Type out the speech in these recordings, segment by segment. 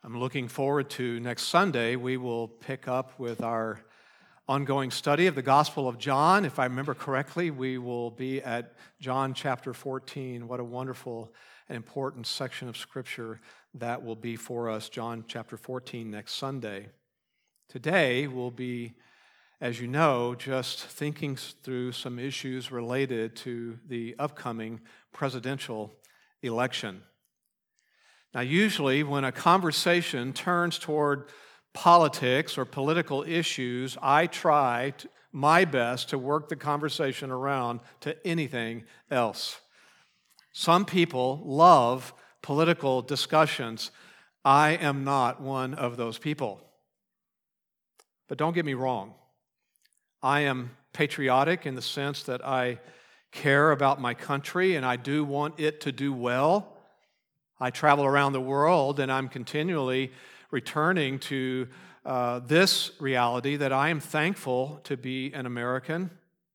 I'm looking forward to next Sunday. We will pick up with our ongoing study of the Gospel of John. If I remember correctly, we will be at John chapter 14. What a wonderful and important section of Scripture that will be for us, John chapter 14 next Sunday. Today we'll be, as you know, just thinking through some issues related to the upcoming presidential election. Now, usually when a conversation turns toward politics or political issues, I try my best to work the conversation around to anything else. Some people love political discussions. I am not one of those people. But don't get me wrong. I am patriotic in the sense that I care about my country and I do want it to do well. I travel around the world and I'm continually returning to this reality that I am thankful to be an American.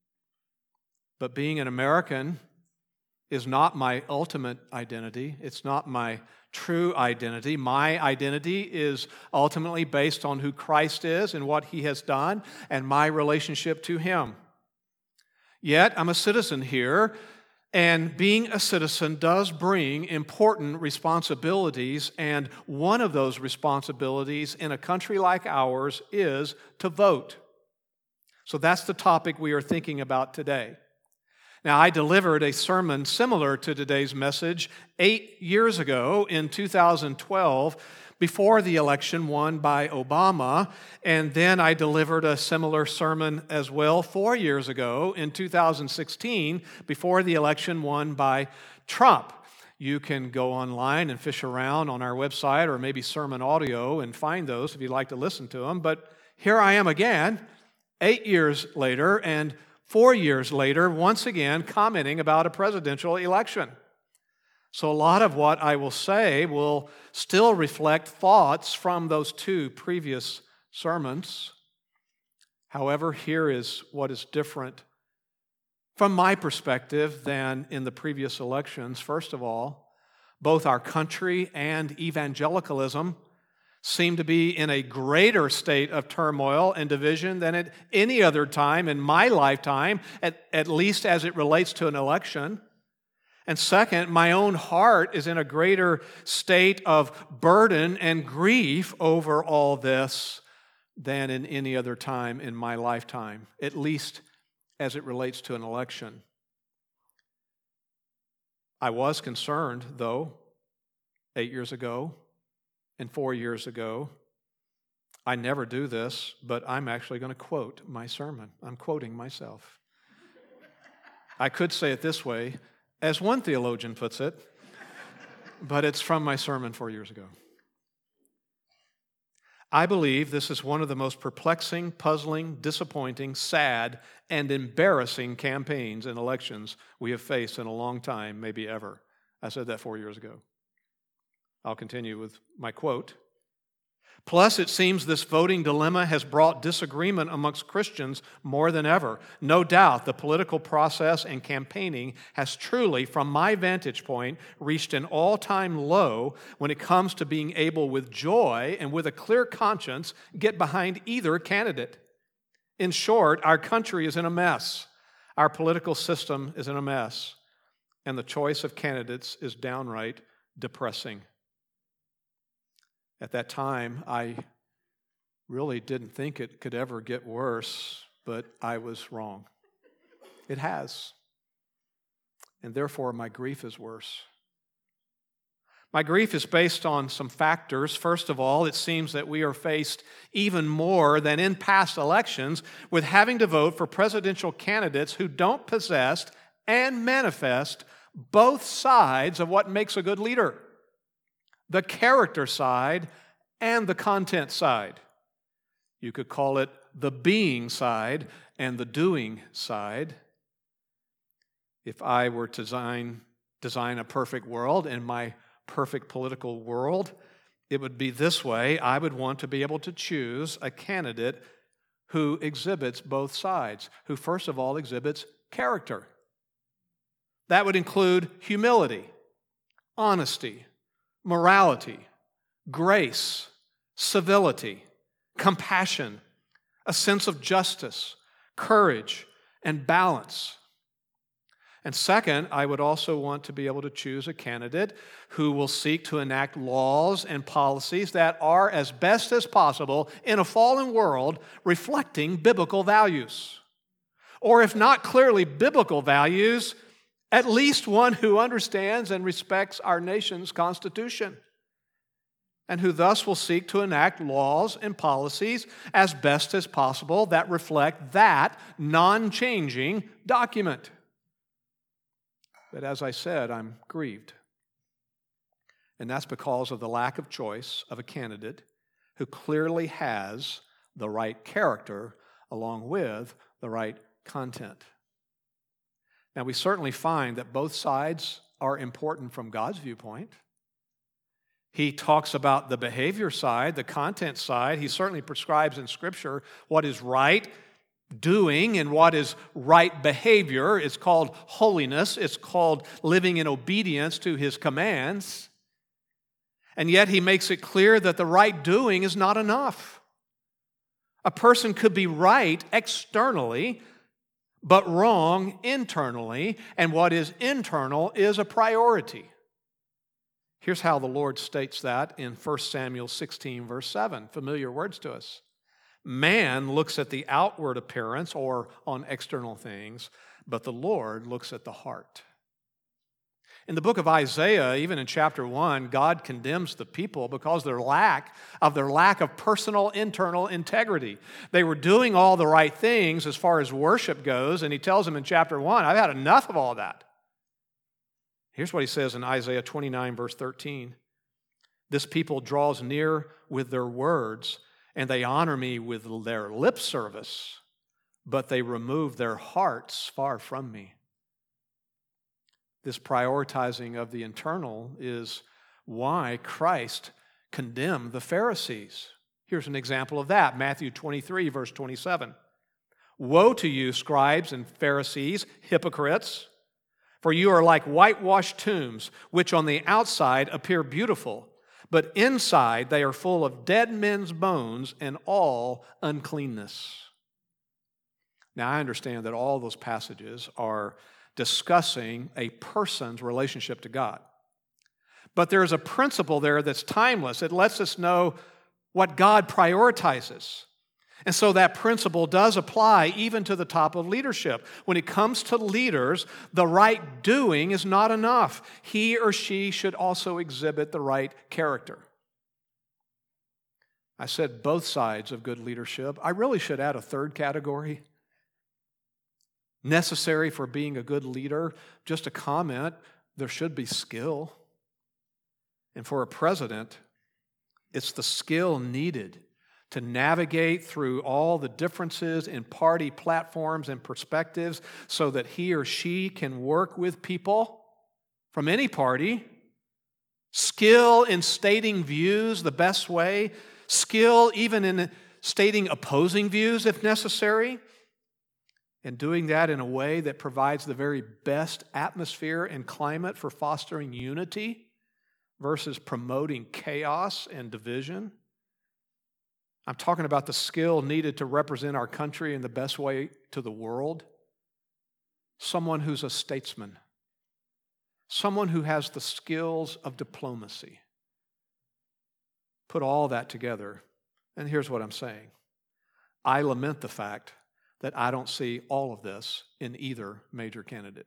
But being an American is not my ultimate identity. It's not my true identity. My identity is ultimately based on who Christ is and what He has done and my relationship to Him. Yet, I'm a citizen here, and being a citizen does bring important responsibilities, and one of those responsibilities in a country like ours is to vote. So that's the topic we are thinking about today. Now, I delivered a sermon similar to today's message 8 years ago in 2012 before the election won by Obama, and then I delivered a similar sermon as well 4 years ago in 2016 before the election won by Trump. You can go online and fish around on our website or maybe sermon audio and find those if you'd like to listen to them. But here I am again, 8 years later, and 4 years later, once again, commenting about a presidential election. So a lot of what I will say will still reflect thoughts from those two previous sermons. However, here is what is different from my perspective than in the previous elections. First of all, both our country and evangelicalism seem to be in a greater state of turmoil and division than at any other time in my lifetime, at least as it relates to an election. And second, my own heart is in a greater state of burden and grief over all this than in any other time in my lifetime, at least as it relates to an election. I was concerned, though, 8 years ago and 4 years ago. I never do this, but I'm actually going to quote my sermon. I'm quoting myself. I could say it this way, as one theologian puts it, but it's from my sermon 4 years ago. I believe this is one of the most perplexing, puzzling, disappointing, sad, and embarrassing campaigns and elections we have faced in a long time, maybe ever. I said that 4 years ago. I'll continue with my quote. Plus, it seems this voting dilemma has brought disagreement amongst Christians more than ever. No doubt the political process and campaigning has truly, from my vantage point, reached an all-time low when it comes to being able with joy and with a clear conscience get behind either candidate. In short, our country is in a mess. Our political system is in a mess. And the choice of candidates is downright depressing. At that time, I really didn't think it could ever get worse, but I was wrong. It has. And therefore, my grief is worse. My grief is based on some factors. First of all, it seems that we are faced even more than in past elections with having to vote for presidential candidates who don't possess and manifest both sides of what makes a good leader. The character side and the content side. You could call it the being side and the doing side. If I were to design a perfect world in my perfect political world, it would be this way. I would want to be able to choose a candidate who exhibits both sides, who first of all exhibits character. That would include humility, honesty, morality, grace, civility, compassion, a sense of justice, courage, and balance. And second, I would also want to be able to choose a candidate who will seek to enact laws and policies that are, as best as possible in a fallen world, reflecting biblical values. Or if not clearly biblical values, at least one who understands and respects our nation's Constitution, and who thus will seek to enact laws and policies as best as possible that reflect that non-changing document. But as I said, I'm grieved. And that's because of the lack of choice of a candidate who clearly has the right character along with the right content. Now, we certainly find that both sides are important from God's viewpoint. He talks about the behavior side, the content side. He certainly prescribes in Scripture what is right doing and what is right behavior. It's called holiness. It's called living in obedience to His commands. And yet He makes it clear that the right doing is not enough. A person could be right externally, but wrong internally, and what is internal is a priority. Here's how the Lord states that in 1 Samuel 16, verse 7. Familiar words to us. Man looks at the outward appearance or on external things, but the Lord looks at the heart. In the book of Isaiah, even in chapter 1, God condemns the people because of their lack of personal internal integrity. They were doing all the right things as far as worship goes, and He tells them in chapter 1, I've had enough of all that. Here's what He says in Isaiah 29, verse 13. This people draws near with their words, and they honor me with their lip service, but they remove their hearts far from me. This prioritizing of the internal is why Christ condemned the Pharisees. Here's an example of that, Matthew 23, verse 27. Woe to you, scribes and Pharisees, hypocrites! For you are like whitewashed tombs, which on the outside appear beautiful, but inside they are full of dead men's bones and all uncleanness. Now, I understand that all those passages are discussing a person's relationship to God. But there's a principle there that's timeless. It lets us know what God prioritizes. And so that principle does apply even to the top of leadership. When it comes to leaders, the right doing is not enough. He or she should also exhibit the right character. I said both sides of good leadership. I really should add a third category. Necessary for being a good leader, just a comment, there should be skill. And for a president, it's the skill needed to navigate through all the differences in party platforms and perspectives so that he or she can work with people from any party. Skill in stating views the best way. Skill even in stating opposing views if necessary. And doing that in a way that provides the very best atmosphere and climate for fostering unity versus promoting chaos and division. I'm talking about the skill needed to represent our country in the best way to the world. Someone who's a statesman. Someone who has the skills of diplomacy. Put all that together, and here's what I'm saying. I lament the fact that I don't see all of this in either major candidate.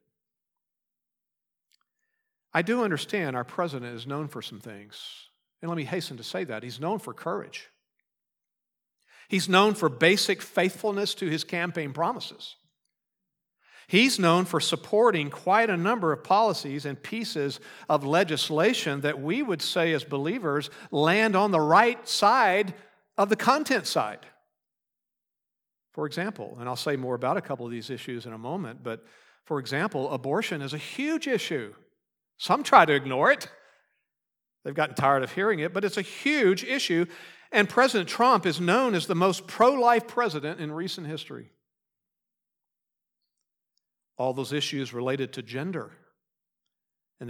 I do understand our president is known for some things, and let me hasten to say that. He's known for courage. He's known for basic faithfulness to his campaign promises. He's known for supporting quite a number of policies and pieces of legislation that we would say as believers land on the right side of the content side. For example, and I'll say more about a couple of these issues in a moment, but for example, abortion is a huge issue. Some try to ignore it. They've gotten tired of hearing it, but it's a huge issue. And President Trump is known as the most pro-life president in recent history. All those issues related to gender, and the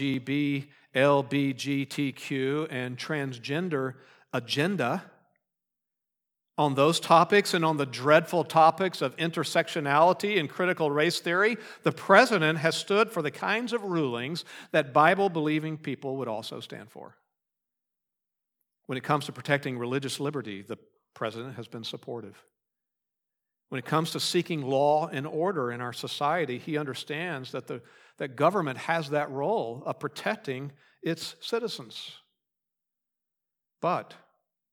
LGBTQ, and transgender agenda, on those topics and on the dreadful topics of intersectionality and critical race theory, the president has stood for the kinds of rulings that Bible-believing people would also stand for. When it comes to protecting religious liberty, the president has been supportive. When it comes to seeking law and order in our society, he understands that government has that role of protecting its citizens. But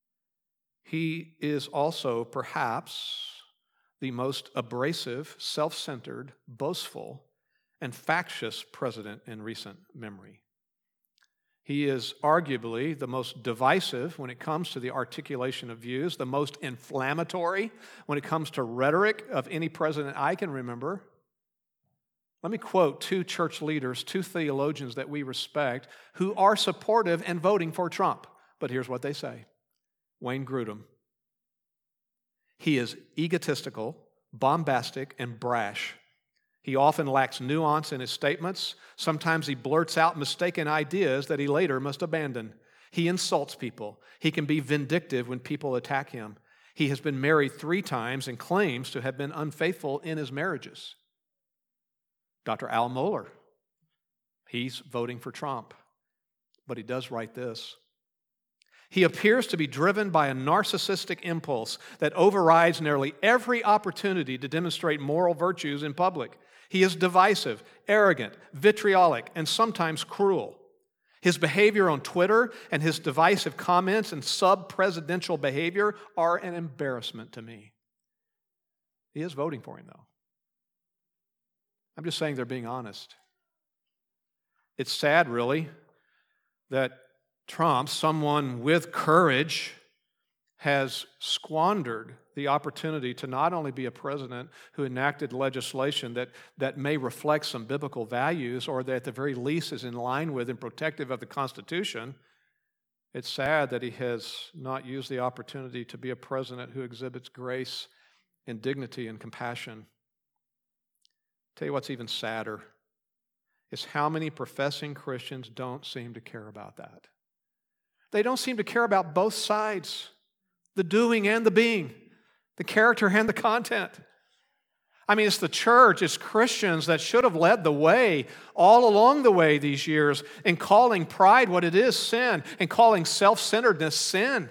he is also perhaps the most abrasive, self-centered, boastful, and factious president in recent memory. He is arguably the most divisive when it comes to the articulation of views, the most inflammatory when it comes to rhetoric of any president I can remember. Let me quote two church leaders, two theologians that we respect, who are supportive and voting for Trump. But here's what they say. Wayne Grudem. He is egotistical, bombastic, and brash. He often lacks nuance in his statements. Sometimes he blurts out mistaken ideas that he later must abandon. He insults people. He can be vindictive when people attack him. He has been married 3 times and claims to have been unfaithful in his marriages. Dr. Al Mohler, he's voting for Trump, but he does write this. He appears to be driven by a narcissistic impulse that overrides nearly every opportunity to demonstrate moral virtues in public. He is divisive, arrogant, vitriolic, and sometimes cruel. His behavior on Twitter and his divisive comments and sub-presidential behavior are an embarrassment to me. He is voting for him, though. I'm just saying they're being honest. It's sad, really, that Trump, someone with courage, has squandered the opportunity to not only be a president who enacted legislation that may reflect some biblical values or that at the very least is in line with and protective of the Constitution. It's sad that he has not used the opportunity to be a president who exhibits grace and dignity and compassion. Tell you what's even sadder is how many professing Christians don't seem to care about that. They don't seem to care about both sides, the doing and the being, the character and the content. I mean, it's the church, it's Christians that should have led the way all along the way these years in calling pride what it is, sin, and calling self-centeredness sin.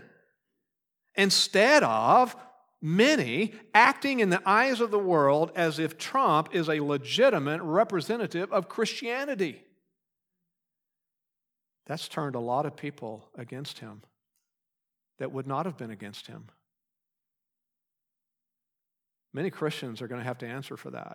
Instead of many acting in the eyes of the world as if Trump is a legitimate representative of Christianity. That's turned a lot of people against him that would not have been against him. Many Christians are going to have to answer for that.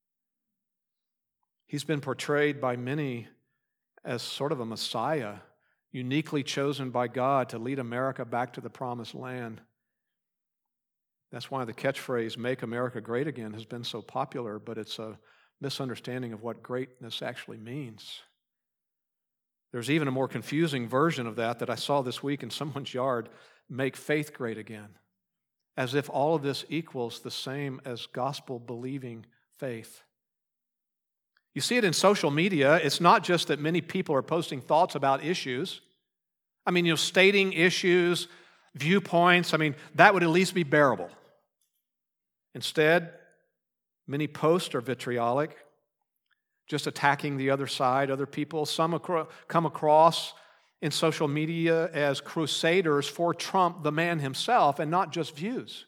He's been portrayed by many as sort of a Messiah, uniquely chosen by God to lead America back to the promised land. That's why the catchphrase, "Make America Great Again," has been so popular, but it's a misunderstanding of what greatness actually means. There's even a more confusing version of that I saw this week in someone's yard, "Make faith great again," as if all of this equals the same as gospel-believing faith. You see it in social media. It's not just that many people are posting thoughts about issues. I mean, stating issues, viewpoints, that would at least be bearable. Instead, many posts are vitriolic, just attacking the other side, other people. Some come across in social media as crusaders for Trump, the man himself, and not just views.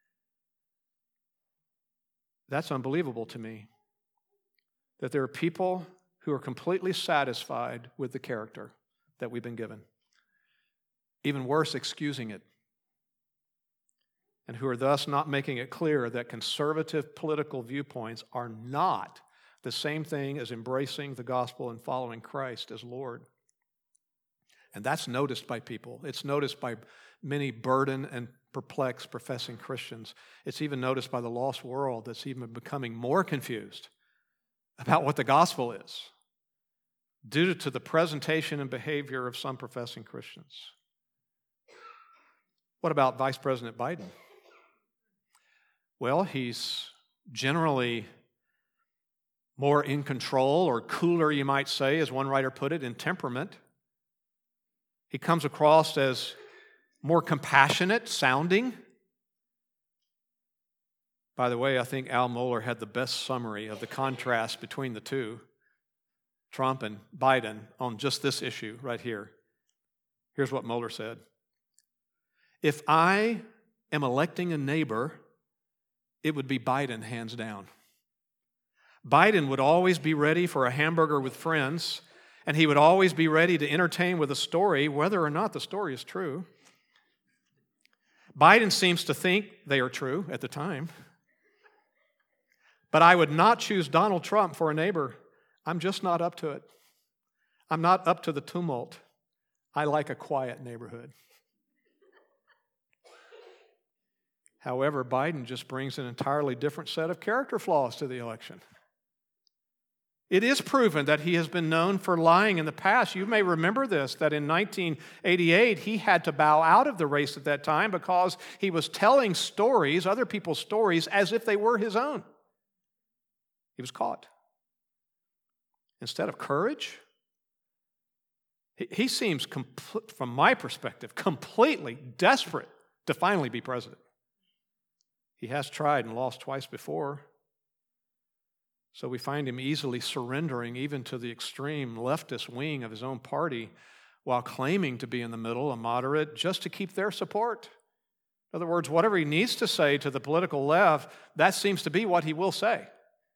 That's unbelievable to me, that there are people who are completely satisfied with the character that we've been given. Even worse, excusing it. And who are thus not making it clear that conservative political viewpoints are not the same thing as embracing the gospel and following Christ as Lord. And that's noticed by people. It's noticed by many burdened and perplexed professing Christians. It's even noticed by the lost world that's even becoming more confused about what the gospel is due to the presentation and behavior of some professing Christians. What about Vice President Biden? Well, he's generally more in control, or cooler, you might say, as one writer put it, in temperament. He comes across as more compassionate sounding. By the way, I think Al Mohler had the best summary of the contrast between the two, Trump and Biden, on just this issue right here. Here's what Mohler said. If I am electing a neighbor, it would be Biden, hands down. Biden would always be ready for a hamburger with friends, and he would always be ready to entertain with a story, whether or not the story is true. Biden seems to think they are true at the time. But I would not choose Donald Trump for a neighbor. I'm just not up to it. I'm not up to the tumult. I like a quiet neighborhood. However, Biden just brings an entirely different set of character flaws to the election. It is proven that he has been known for lying in the past. You may remember this, that in 1988, he had to bow out of the race at that time because he was telling stories, other people's stories, as if they were his own. He was caught. Instead of courage, he seems, from my perspective, completely desperate to finally be president. He has tried and lost twice before. So we find him easily surrendering even to the extreme leftist wing of his own party while claiming to be in the middle, a moderate, just to keep their support. In other words, whatever he needs to say to the political left, that seems to be what he will say.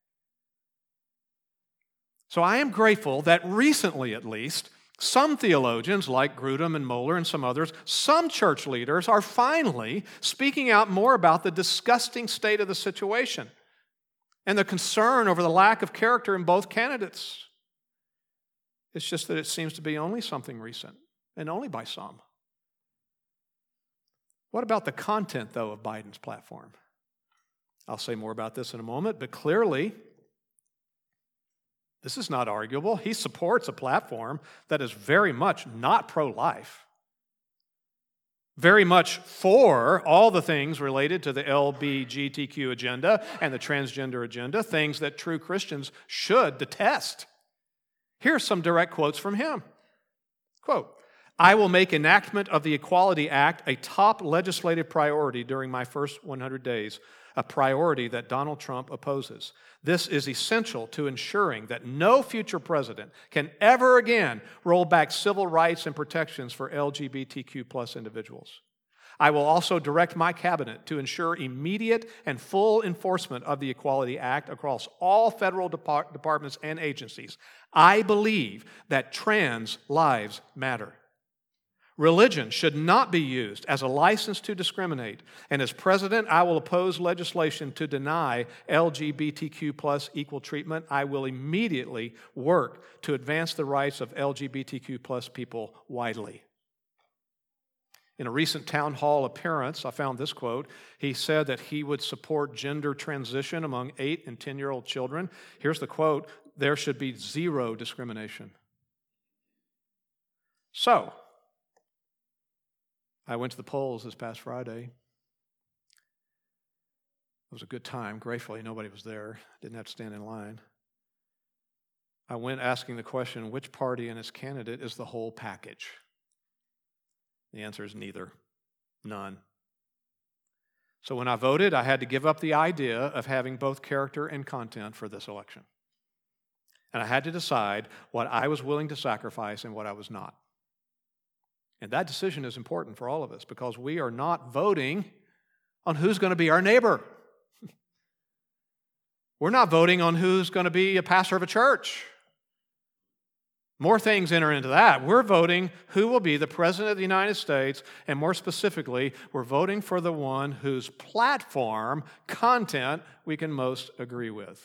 So I am grateful that recently, at least, some theologians like Grudem and Mohler and some others, some church leaders are finally speaking out more about the disgusting state of the situation and the concern over the lack of character in both candidates. It's just that it seems to be only something recent, and only by some. What about the content, though, of Biden's platform? I'll say more about this in a moment, but clearly, this is not arguable. He supports a platform that is very much not pro-life, very much for all the things related to the LGBTQ agenda and the transgender agenda, things that true Christians should detest. Here's some direct quotes from him. Quote, I will make enactment of the Equality Act a top legislative priority during my first 100 days, a priority that Donald Trump opposes. This is essential to ensuring that no future president can ever again roll back civil rights and protections for LGBTQ plus individuals. I will also direct my cabinet to ensure immediate and full enforcement of the Equality Act across all federal departments and agencies. I believe that trans lives matter. Religion should not be used as a license to discriminate, and as president, I will oppose legislation to deny LGBTQ plus equal treatment. I will immediately work to advance the rights of LGBTQ plus people widely. In a recent town hall appearance, I found this quote. He said that he would support gender transition among 8 and 10-year-old children. Here's the quote, there should be zero discrimination. So, I went to the polls this past Friday. It was a good time. Gratefully, nobody was there. Didn't have to stand in line. I went asking the question, which party and its candidate is the whole package? The answer is neither. None. So when I voted, I had to give up the idea of having both character and content for this election. And I had to decide what I was willing to sacrifice and what I was not. And that decision is important for all of us because we are not voting on who's going to be our neighbor. We're not voting on who's going to be a pastor of a church. More things enter into that. We're voting who will be the President of the United States, and more specifically, we're voting for the one whose platform, content, we can most agree with.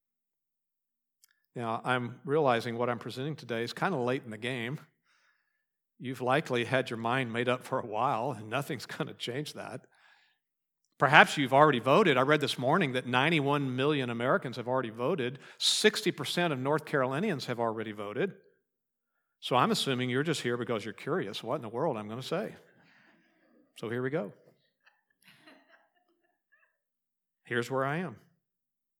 Now, I'm realizing what I'm presenting today is kind of late in the game. You've likely had your mind made up for a while, and nothing's going to change that. Perhaps you've already voted. I read this morning that 91 million Americans have already voted. 60% of North Carolinians have already voted. So I'm assuming you're just here because you're curious what in the world I'm going to say. So here we go. Here's where I am.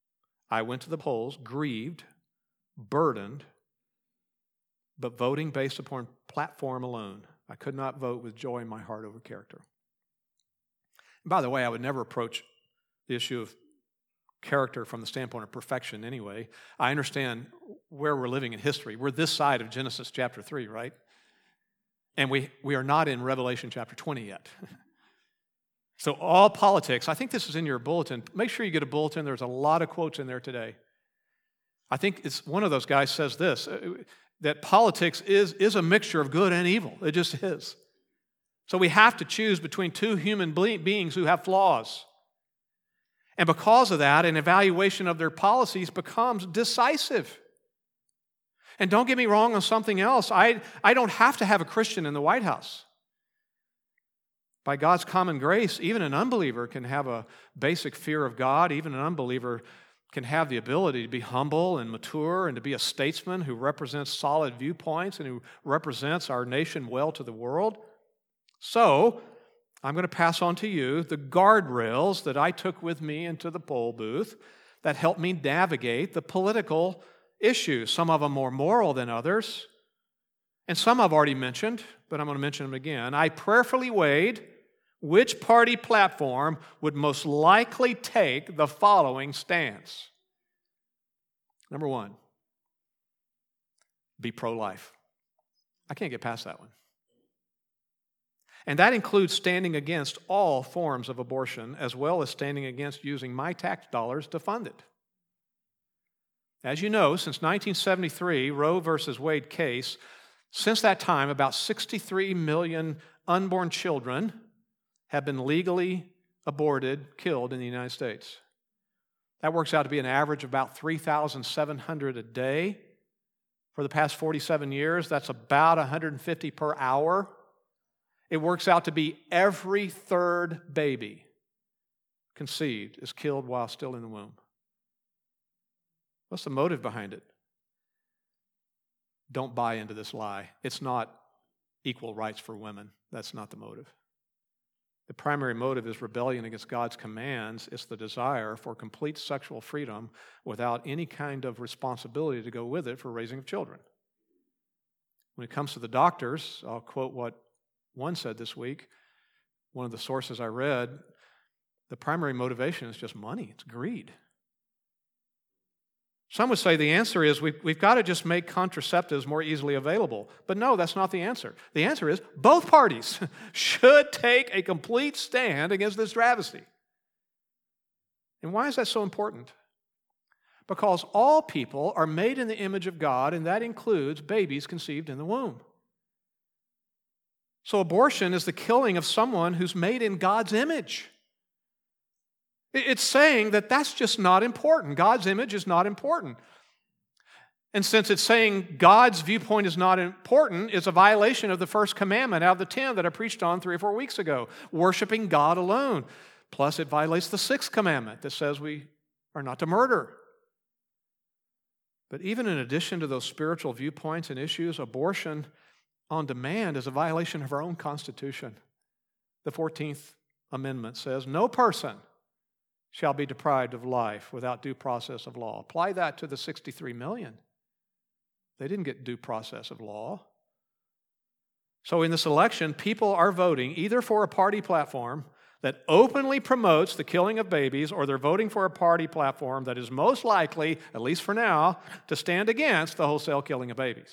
I went to the polls grieved, burdened, but voting based upon platform alone. I could not vote with joy in my heart over character. And by the way, I would never approach the issue of character from the standpoint of perfection anyway. I understand where we're living in history. We're this side of Genesis chapter 3, right? And we are not in Revelation chapter 20 yet. So all politics, I think this is in your bulletin. Make sure you get a bulletin. There's a lot of quotes in there today. I think it's one of those guys says this, that politics is a mixture of good and evil. It just is. So we have to choose between two human beings who have flaws. And because of that, an evaluation of their policies becomes decisive. And don't get me wrong on something else. I don't have to have a Christian in the White House. By God's common grace, even an unbeliever can have a basic fear of God. Even an unbeliever can have the ability to be humble and mature and to be a statesman who represents solid viewpoints and who represents our nation well to the world. So, I'm going to pass on to you the guardrails that I took with me into the poll booth that helped me navigate the political issues, some of them more moral than others, and some I've already mentioned, but I'm going to mention them again. I prayerfully weighed which party platform would most likely take the following stance. Number one, be pro-life. I can't get past that one. And that includes standing against all forms of abortion, as well as standing against using my tax dollars to fund it. As you know, since 1973, Roe versus Wade case, since that time, about 63 million unborn children have been legally aborted, killed in the United States. That works out to be an average of about 3,700 a day. For the past 47 years, that's about 150 per hour. It works out to be every third baby conceived is killed while still in the womb. What's the motive behind it? Don't buy into this lie. It's not equal rights for women. That's not the motive. The primary motive is rebellion against God's commands. It's the desire for complete sexual freedom without any kind of responsibility to go with it for raising of children. When it comes to the doctors, I'll quote what one said this week. One of the sources I read, the primary motivation is just money. It's greed. Some would say the answer is we've got to just make contraceptives more easily available. But no, that's not the answer. The answer is both parties should take a complete stand against this travesty. And why is that so important? Because all people are made in the image of God, and that includes babies conceived in the womb. So abortion is the killing of someone who's made in God's image. It's saying that that's just not important. God's image is not important. And since it's saying God's viewpoint is not important, it's a violation of the first commandment out of the 10 that I preached on 3 or 4 weeks ago, worshiping God alone. Plus, it violates the 6th commandment that says we are not to murder. But even in addition to those spiritual viewpoints and issues, abortion on demand is a violation of our own Constitution. The 14th Amendment says, no person shall be deprived of life without due process of law. Apply that to the 63 million. They didn't get due process of law. So in this election, people are voting either for a party platform that openly promotes the killing of babies, or they're voting for a party platform that is most likely, at least for now, to stand against the wholesale killing of babies.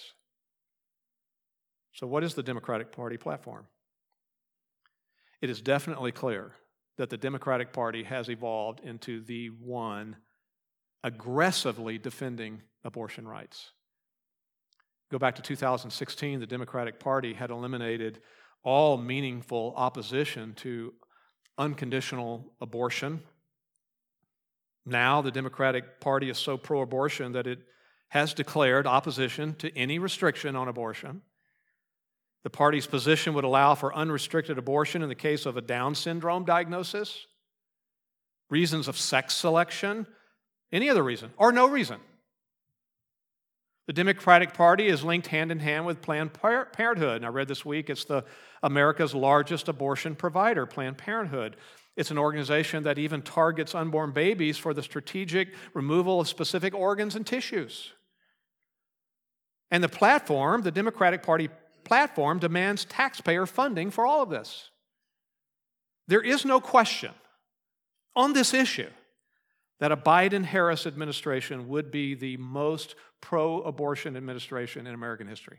So what is the Democratic Party platform? It is definitely clear that the Democratic Party has evolved into the one aggressively defending abortion rights. Go back to 2016, the Democratic Party had eliminated all meaningful opposition to unconditional abortion. Now the Democratic Party is so pro-abortion that it has declared opposition to any restriction on abortion. The party's position would allow for unrestricted abortion in the case of a Down syndrome diagnosis, reasons of sex selection, any other reason, or no reason. The Democratic Party is linked hand in hand with Planned Parenthood. And I read this week it's America's largest abortion provider, Planned Parenthood. It's an organization that even targets unborn babies for the strategic removal of specific organs and tissues. And the platform, the Democratic Party platform, demands taxpayer funding for all of this. There is no question on this issue that a Biden-Harris administration would be the most pro-abortion administration in American history.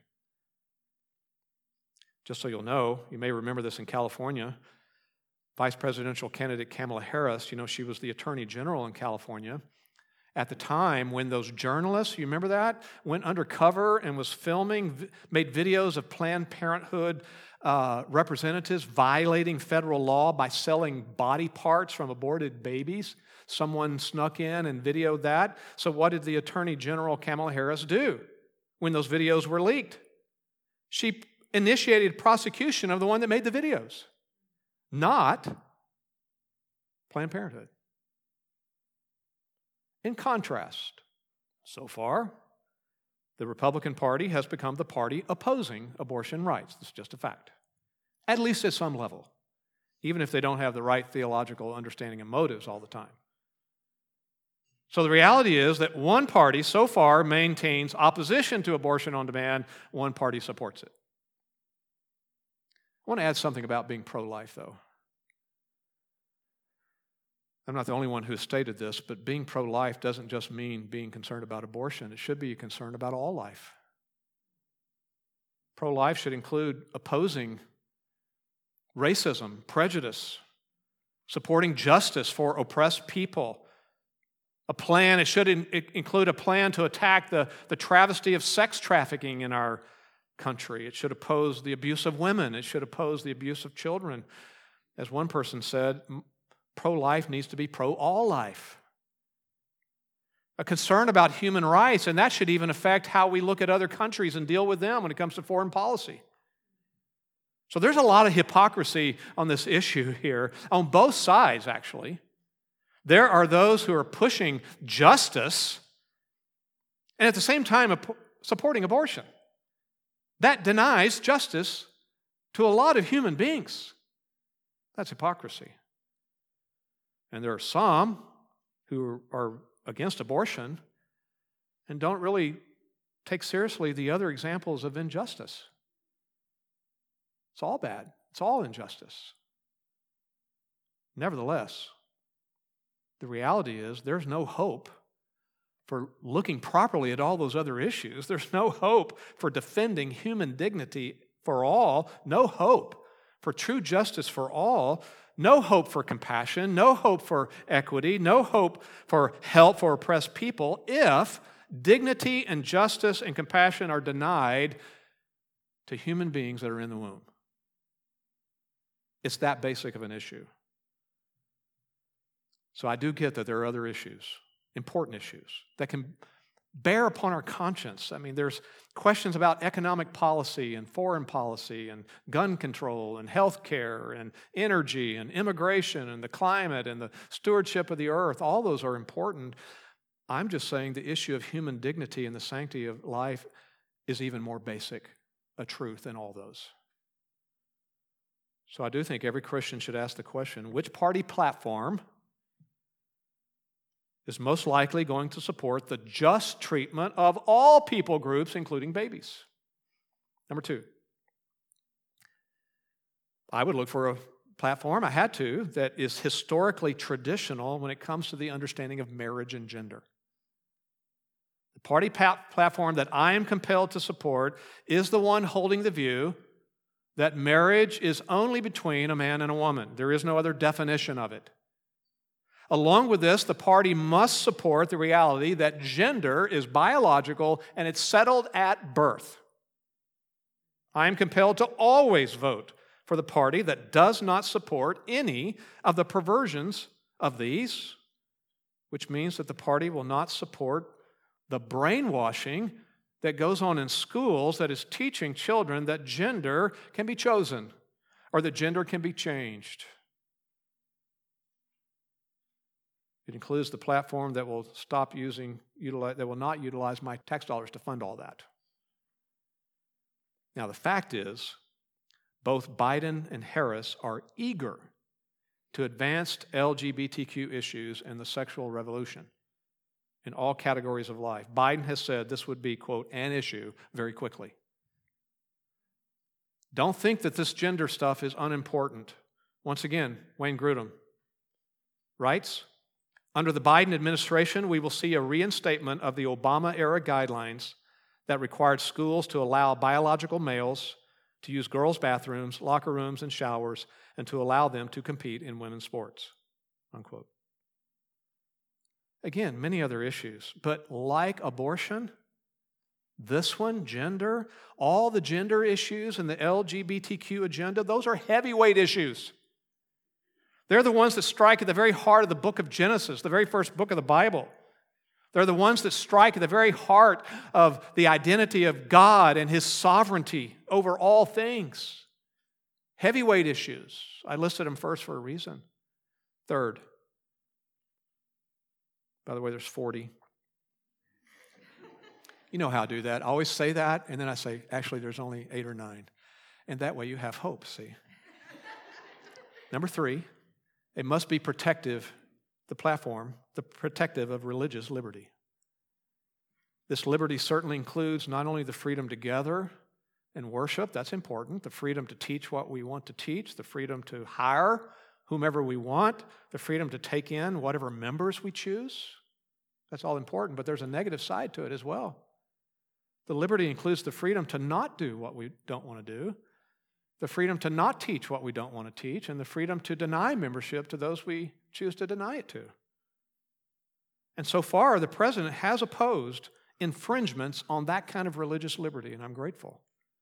Just so you'll know, you may remember this in California, Vice presidential candidate Kamala Harris, she was the Attorney General in California at the time when those journalists, you remember that, went undercover and was filming, made videos of Planned Parenthood representatives violating federal law by selling body parts from aborted babies. Someone snuck in and videoed that. So what did the Attorney General Kamala Harris do when those videos were leaked? She initiated prosecution of the one that made the videos, not Planned Parenthood. In contrast, so far, the Republican Party has become the party opposing abortion rights. This is just a fact, at least at some level, even if they don't have the right theological understanding and motives all the time. So the reality is that one party so far maintains opposition to abortion on demand, one party supports it. I want to add something about being pro-life, though. I'm not the only one who has stated this, but being pro-life doesn't just mean being concerned about abortion. It should be concerned about all life. Pro-life should include opposing racism, prejudice, supporting justice for oppressed people. It should include a plan to attack the travesty of sex trafficking in our country. It should oppose the abuse of women. It should oppose the abuse of children. As one person said, pro-life needs to be pro-all life. A concern about human rights, and that should even affect how we look at other countries and deal with them when it comes to foreign policy. So there's a lot of hypocrisy on this issue here, on both sides, actually. There are those who are pushing justice and at the same time supporting abortion. That denies justice to a lot of human beings. That's hypocrisy. And there are some who are against abortion and don't really take seriously the other examples of injustice. It's all bad. It's all injustice. Nevertheless, the reality is there's no hope for looking properly at all those other issues. There's no hope for defending human dignity for all, no hope for true justice for all, no hope for compassion, no hope for equity, no hope for help for oppressed people if dignity and justice and compassion are denied to human beings that are in the womb. It's that basic of an issue. So I do get that there are other issues, important issues, that can bear upon our conscience. I mean, there's questions about economic policy and foreign policy and gun control and health care and energy and immigration and the climate and the stewardship of the earth. All those are important. I'm just saying the issue of human dignity and the sanctity of life is even more basic a truth than all those. So I do think every Christian should ask the question, which party platform is most likely going to support the just treatment of all people groups, including babies? Number two, I would look for a platform, I had to, that is historically traditional when it comes to the understanding of marriage and gender. The party platform that I am compelled to support is the one holding the view that marriage is only between a man and a woman. There is no other definition of it. Along with this, the party must support the reality that gender is biological and it's settled at birth. I am compelled to always vote for the party that does not support any of the perversions of these, which means that the party will not support the brainwashing that goes on in schools that is teaching children that gender can be chosen or that gender can be changed. It includes the platform that will that will not utilize my tax dollars to fund all that. Now, the fact is, both Biden and Harris are eager to advanced LGBTQ issues and the sexual revolution in all categories of life. Biden has said this would be, quote, an issue very quickly. Don't think that this gender stuff is unimportant. Once again, Wayne Grudem writes, under the Biden administration, we will see a reinstatement of the Obama-era guidelines that required schools to allow biological males to use girls' bathrooms, locker rooms, and showers, and to allow them to compete in women's sports, unquote. Again, many other issues, but like abortion, this one, gender, all the gender issues and the LGBTQ agenda, those are heavyweight issues. They're the ones that strike at the very heart of the book of Genesis, the very first book of the Bible. They're the ones that strike at the very heart of the identity of God and His sovereignty over all things. Heavyweight issues. I listed them first for a reason. Third, by the way, there's 40. You know how I do that. I always say that, and then I say, actually, there's only 8 or 9. And that way you have hope, see. Number 3, it must be protective, the platform, the protective of religious liberty. This liberty certainly includes not only the freedom to gather and worship, that's important, the freedom to teach what we want to teach, the freedom to hire whomever we want, the freedom to take in whatever members we choose. That's all important, but there's a negative side to it as well. The liberty includes the freedom to not do what we don't want to do, the freedom to not teach what we don't want to teach, and the freedom to deny membership to those we choose to deny it to. And so far, the president has opposed infringements on that kind of religious liberty, and I'm grateful.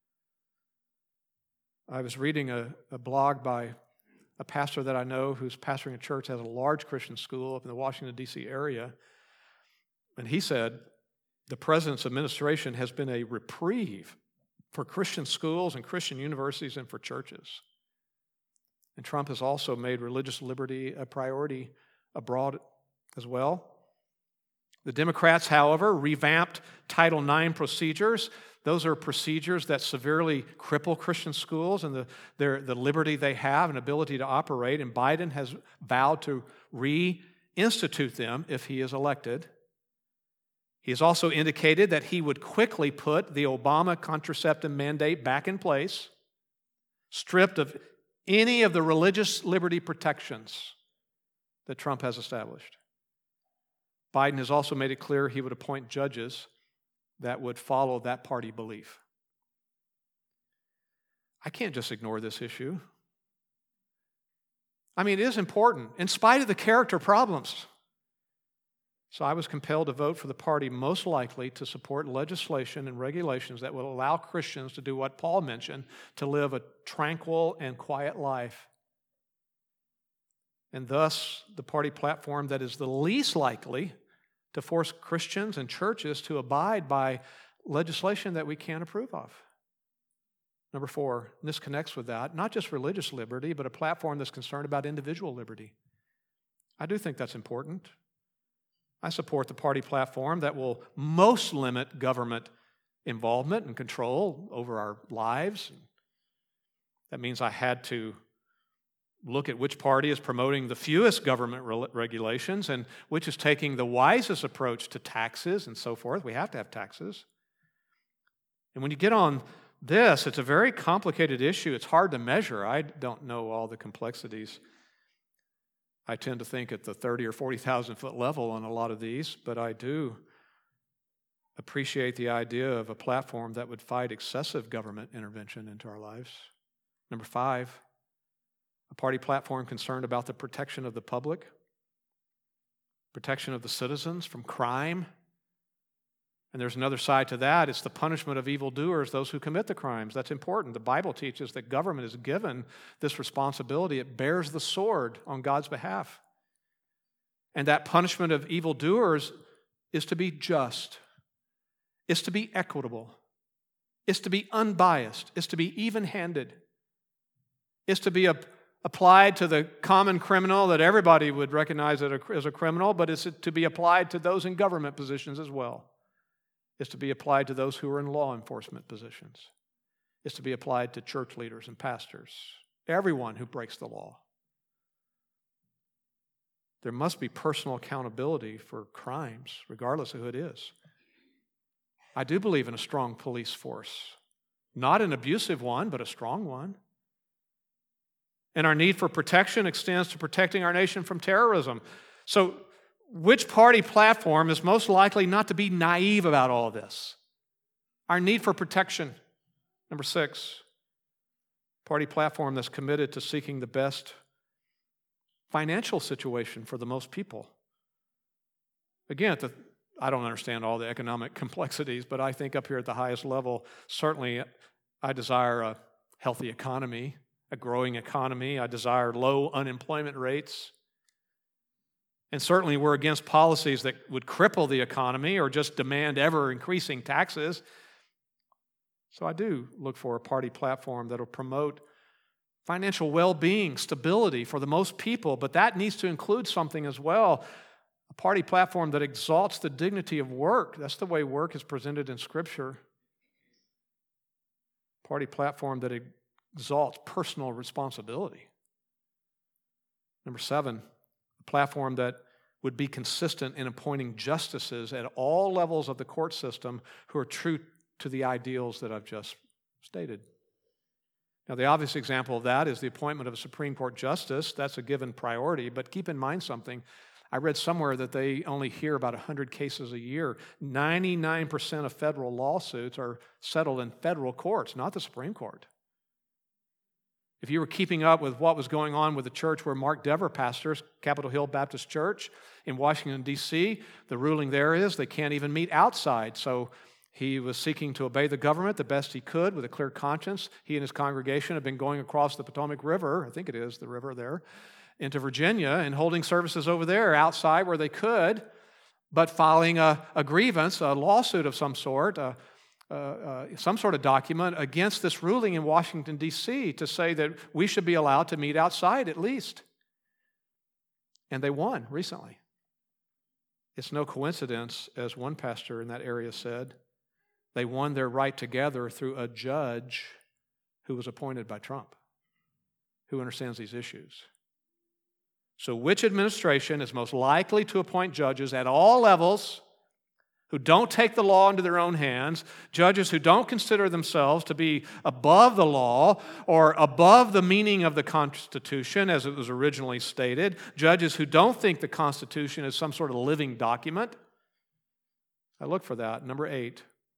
I was reading a blog by a pastor that I know who's pastoring a church that has a large Christian school up in the Washington, D.C. area, and he said, the president's administration has been a reprieve for Christian schools and Christian universities and for churches. And Trump has also made religious liberty a priority abroad as well. The Democrats, however, revamped Title IX procedures. Those are procedures that severely cripple Christian schools and the liberty they have and ability to operate. And Biden has vowed to reinstitute them if he is elected. He has also indicated that he would quickly put the Obama contraceptive mandate back in place, stripped of any of the religious liberty protections that Trump has established. Biden has also made it clear he would appoint judges that would follow that party belief. I can't just ignore this issue. I mean, it is important, in spite of the character problems. So I was compelled to vote for the party most likely to support legislation and regulations that will allow Christians to do what Paul mentioned, to live a tranquil and quiet life. And thus, the party platform that is the least likely to force Christians and churches to abide by legislation that we can't approve of. Number 4, and this connects with that, not just religious liberty, but a platform that's concerned about individual liberty. I do think that's important. I support the party platform that will most limit government involvement and control over our lives. That means I had to look at which party is promoting the fewest government regulations and which is taking the wisest approach to taxes and so forth. We have to have taxes. And when you get on this, it's a very complicated issue. It's hard to measure. I don't know all the complexities. I tend to think at the 30 or 40,000 foot level on a lot of these, but I do appreciate the idea of a platform that would fight excessive government intervention into our lives. Number 5, a party platform concerned about the protection of the public, protection of the citizens from crime. And there's another side to that. It's the punishment of evildoers, those who commit the crimes. That's important. The Bible teaches that government is given this responsibility. It bears the sword on God's behalf. And that punishment of evildoers is to be just. It's to be equitable. It's to be unbiased. It's to be even-handed. It's to be applied to the common criminal that everybody would recognize as a criminal, but it's to be applied to those in government positions as well. It's to be applied to those who are in law enforcement positions. It's to be applied to church leaders and pastors, everyone who breaks the law. there must be personal accountability for crimes, regardless of who it is. I do believe in a strong police force. Not an abusive one, but a strong one. And our need for protection extends to protecting our nation from terrorism. So, which party platform is most likely not to be naive about all of this? Our need for protection. Number 6, party platform that's committed to seeking the best financial situation for the most people. Again, I don't understand all the economic complexities, but I think up here at the highest level, certainly I desire a healthy economy, a growing economy. I desire low unemployment rates. And certainly we're against policies that would cripple the economy or just demand ever-increasing taxes. So I do look for a party platform that will promote financial well-being, stability for the most people, but that needs to include something as well. A party platform that exalts the dignity of work. That's the way work is presented in Scripture. Party platform that exalts personal responsibility. Number 7, a platform that would be consistent in appointing justices at all levels of the court system who are true to the ideals that I've just stated. Now, the obvious example of that is the appointment of a Supreme Court justice. That's a given priority, but keep in mind something. I read somewhere that they only hear about 100 cases a year. 99% of federal lawsuits are settled in federal courts, not the Supreme Court. If you were keeping up with what was going on with the church where Mark Dever pastors, Capitol Hill Baptist Church in Washington, D.C., the ruling there is they can't even meet outside. So he was seeking to obey the government the best he could with a clear conscience. He and his congregation have been going across the Potomac River, I think it is the river there, into Virginia and holding services over there outside where they could, but filing a grievance, a lawsuit of some sort, some sort of document against this ruling in Washington, D.C. to say that we should be allowed to meet outside at least. And they won recently. It's no coincidence, as one pastor in that area said, they won their right together through a judge who was appointed by Trump, who understands these issues. So which administration is most likely to appoint judges at all levels who don't take the law into their own hands, judges who don't consider themselves to be above the law or above the meaning of the Constitution as it was originally stated, judges who don't think the Constitution is some sort of living document? I look for that. Number 8,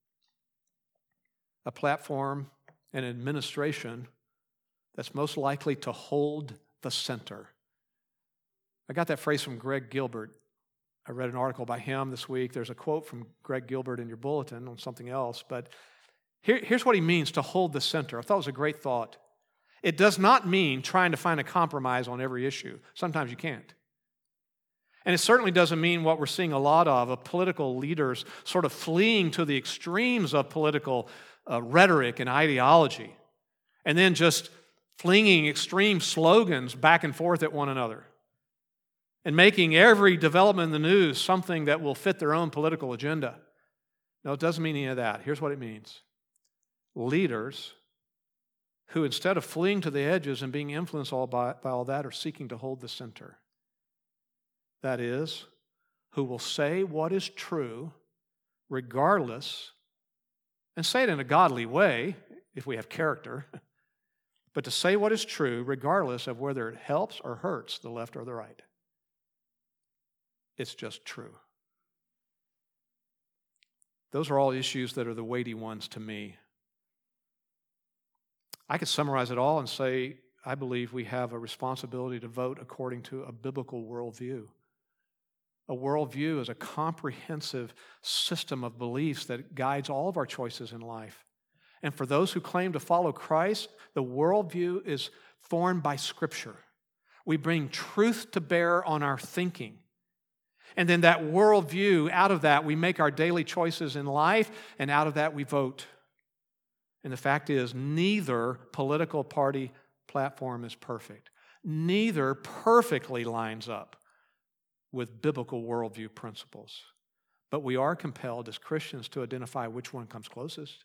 a platform and administration that's most likely to hold the center. I got that phrase from Greg Gilbert. I read an article by him this week. There's a quote from Greg Gilbert in your bulletin on something else, but here's what he means to hold the center. I thought it was a great thought. It does not mean trying to find a compromise on every issue. Sometimes you can't. And it certainly doesn't mean what we're seeing a lot of political leaders sort of fleeing to the extremes of political rhetoric and ideology, and then just flinging extreme slogans back and forth at one another, and making every development in the news something that will fit their own political agenda. No, it doesn't mean any of that. Here's what it means. Leaders who, instead of fleeing to the edges and being influenced by all that, are seeking to hold the center. That is, who will say what is true regardless, and say it in a godly way, if we have character, but to say what is true regardless of whether it helps or hurts the left or the right. It's just true. Those are all issues that are the weighty ones to me. I could summarize it all and say, I believe we have a responsibility to vote according to a biblical worldview. A worldview is a comprehensive system of beliefs that guides all of our choices in life. And for those who claim to follow Christ, the worldview is formed by Scripture. We bring truth to bear on our thinking. And then that worldview, out of that, we make our daily choices in life, and out of that, we vote. And the fact is, neither political party platform is perfect. Neither perfectly lines up with biblical worldview principles. But we are compelled as Christians to identify which one comes closest.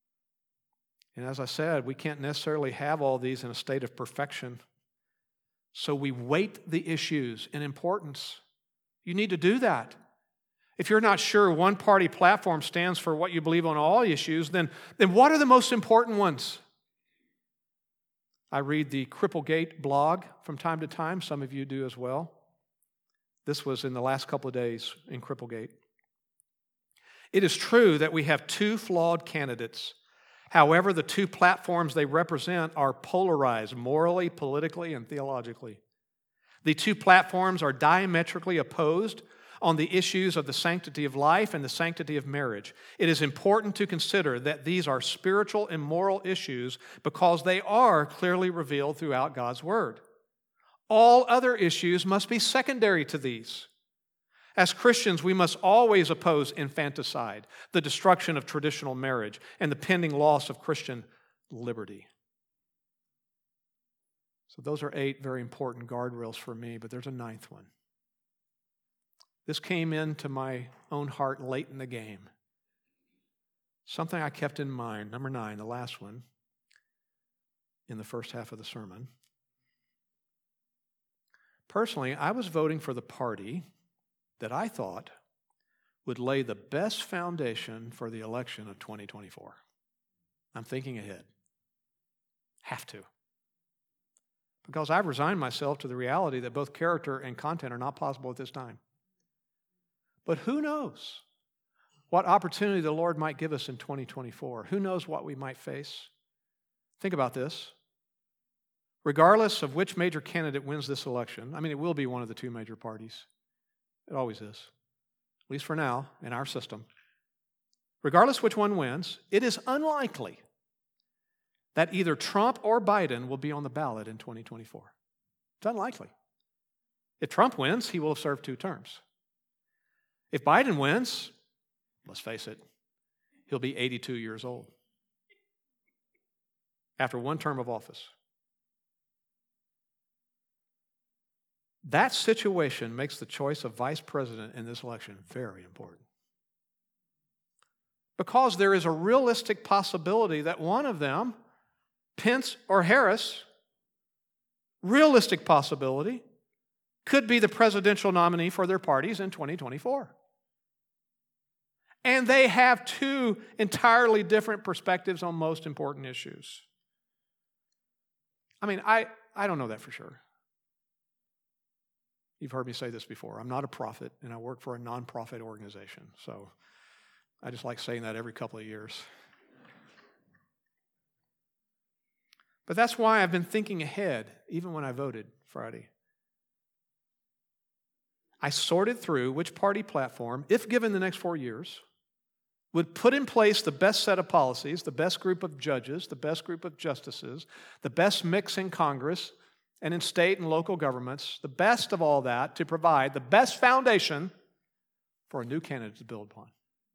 And as I said, we can't necessarily have all these in a state of perfection. So we weight the issues in importance. You need to do that. If you're not sure one party platform stands for what you believe on all issues, then what are the most important ones? I read the Cripplegate blog from time to time. Some of you do as well. This was in the last couple of days in Cripplegate. It is true that we have two flawed candidates. However, the two platforms they represent are polarized morally, politically, and theologically. The two platforms are diametrically opposed on the issues of the sanctity of life and the sanctity of marriage. It is important to consider that these are spiritual and moral issues because they are clearly revealed throughout God's Word. All other issues must be secondary to these. As Christians, we must always oppose infanticide, the destruction of traditional marriage, and the pending loss of Christian liberty. So those are 8 very important guardrails for me, but there's a 9th one. This came into my own heart late in the game. Something I kept in mind. Number 9, the last one, in the first half of the sermon. Personally, I was voting for the party that I thought would lay the best foundation for the election of 2024. I'm thinking ahead. Have to. Because I've resigned myself to the reality that both character and content are not possible at this time. But who knows what opportunity the Lord might give us in 2024? Who knows what we might face? Think about this. Regardless of which major candidate wins this election, it will be one of the two major parties. It always is, at least for now, in our system. Regardless which one wins, it is unlikely that either Trump or Biden will be on the ballot in 2024. It's unlikely. If Trump wins, he will have served 2 terms. If Biden wins, let's face it, he'll be 82 years old after 1 term of office. That situation makes the choice of vice president in this election very important. Because there is a realistic possibility that one of them, Pence or Harris, realistic possibility, could be the presidential nominee for their parties in 2024. And they have 2 entirely different perspectives on most important issues. I don't know that for sure. You've heard me say this before. I'm not a prophet, and I work for a nonprofit organization. So I just like saying that every couple of years. But that's why I've been thinking ahead, even when I voted Friday. I sorted through which party platform, if given the next 4 years, would put in place the best set of policies, the best group of judges, the best group of justices, the best mix in Congress and in state and local governments, the best of all that to provide the best foundation for a new candidate to build upon.